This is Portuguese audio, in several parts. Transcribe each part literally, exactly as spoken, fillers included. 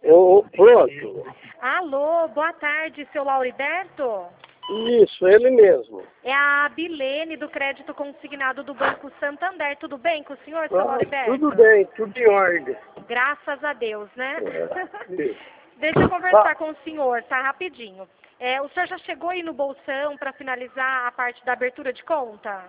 Eu, pronto. Alô, boa tarde, seu Lauriberto? Isso, ele mesmo. É a Bilene do crédito consignado do Banco Santander. Tudo bem com o senhor, seu Ah, Lauriberto? tudo bem, tudo em ordem. Graças a Deus, né? É, Deixa eu conversar com o senhor, tá? Rapidinho. É, o senhor já chegou aí no bolsão para finalizar a parte da abertura de conta?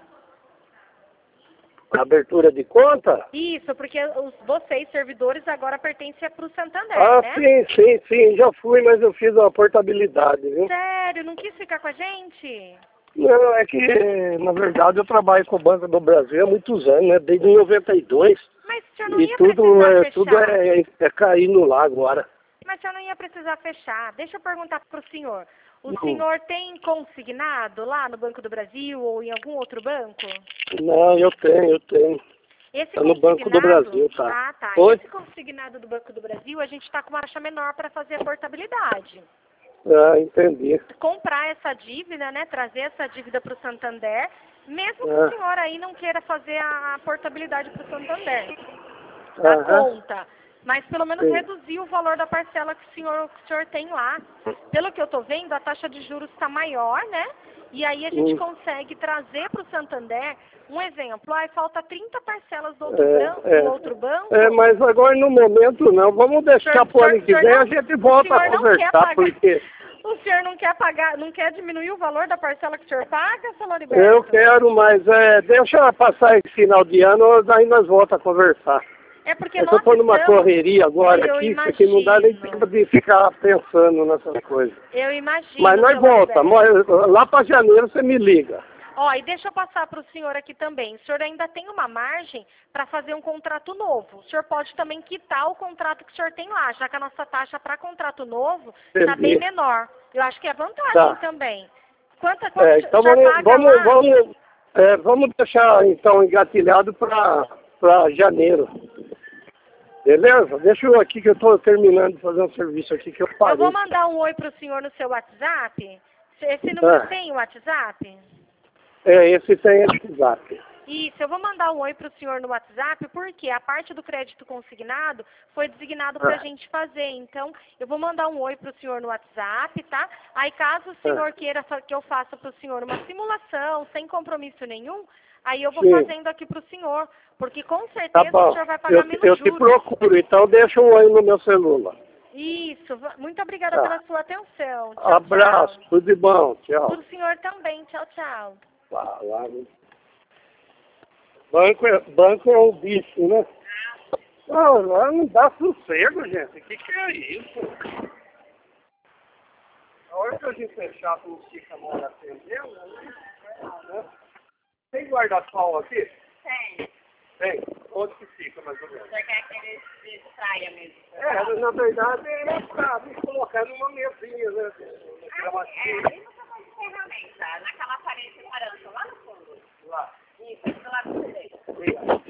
Abertura de conta? Isso, porque os, vocês, servidores, agora pertencem para o Santander, Ah, né? sim, sim, sim, já fui, mas eu fiz uma portabilidade, viu? Sério, não quis ficar com a gente? Não, é que, na verdade, eu trabalho com o Banco do Brasil há muitos anos, né? Desde noventa e dois. Mas o senhor não E ia tudo, precisar é, fechar. tudo é, é caindo lá agora. Mas o senhor não ia precisar fechar. Deixa eu perguntar para o senhor. O Hum. senhor tem consignado lá no Banco do Brasil ou em algum outro banco? Não, eu tenho, eu tenho. Esse Tá no Banco do Brasil, tá? Ah, tá. Oi? Esse consignado do Banco do Brasil, a gente está com uma taxa menor para fazer a portabilidade. Ah, entendi. Comprar essa dívida, né? Trazer essa dívida para o Santander, mesmo que Ah. o senhor aí não queira fazer a portabilidade para o Santander, da Aham. conta. Mas pelo menos Sim. reduzir o valor da parcela que o senhor, que o senhor tem lá. Pelo que eu estou vendo, a taxa de juros está maior, né? E aí a gente Hum. consegue trazer para o Santander um exemplo. Ai, falta trinta parcelas do outro, É, banco, é. do outro banco. É, mas agora no momento não. Vamos deixar Senhor- pro ano senhor- que senhor vem, não- a gente volta o a senhor não quer conversar, pagar, porque o senhor não quer pagar, não quer diminuir o valor da parcela que o senhor paga, seu Loriberto? eu quero, mas é, deixa passar esse final de ano, aí nós voltamos a conversar. É porque É que nós eu tô numa estamos... correria agora Eu aqui, que não dá nem imagino. tempo de ficar pensando nessas coisas. Eu imagino, Mas nós seu voltamos, Loriberto. lá para janeiro você me liga. Ó, e deixa eu passar para o senhor aqui também. O senhor ainda tem uma margem para fazer um contrato novo. O senhor pode também quitar o contrato que o senhor tem lá, já que a nossa taxa para contrato novo está bem Entendi. menor. Eu acho que é vantagem Tá. também. Quanto, quanto É, o então senhor vamos, paga vamos, lá? vamos, é, vamos deixar então engatilhado para janeiro. Beleza? Deixa eu aqui que eu estou terminando de fazer um serviço aqui que eu parei. Eu vou mandar um oi para o senhor no seu WhatsApp. Esse número Ah. tem o WhatsApp? É, esse tem WhatsApp. Isso, eu vou mandar um oi para o senhor no WhatsApp, porque a parte do crédito consignado foi designado para a Ah. gente fazer. Então, eu vou mandar um oi para o senhor no WhatsApp, tá? Aí, caso o senhor Ah. queira fa- que eu faça para o senhor uma simulação, sem compromisso nenhum, aí eu vou Sim. fazendo aqui para o senhor, porque com Tá certeza bom. o senhor vai pagar Eu, menos eu te juros. procuro, então deixa um oi no meu celular. Isso, va- muito obrigada Tá. pela sua atenção. Tchau, Abraço, tchau. tudo de bom, tchau. Para o senhor também, tchau, tchau. Tá, lá, né? Banco é, banco é um bicho, né? Não, lá não dá sossego, gente. O que, que é isso? A hora que a gente fechar com o Chica mora atendendo, né? Tem guarda-sol aqui? Tem. Tem. Onde que fica, mais ou menos? Você quer aquele de praia mesmo? É, na verdade é pra me colocar numa mesinha, né? Ah, é, ali você faz ferramenta, naquela parede separando, lá no fundo. Lá. Isso, do lado direito. Obrigado.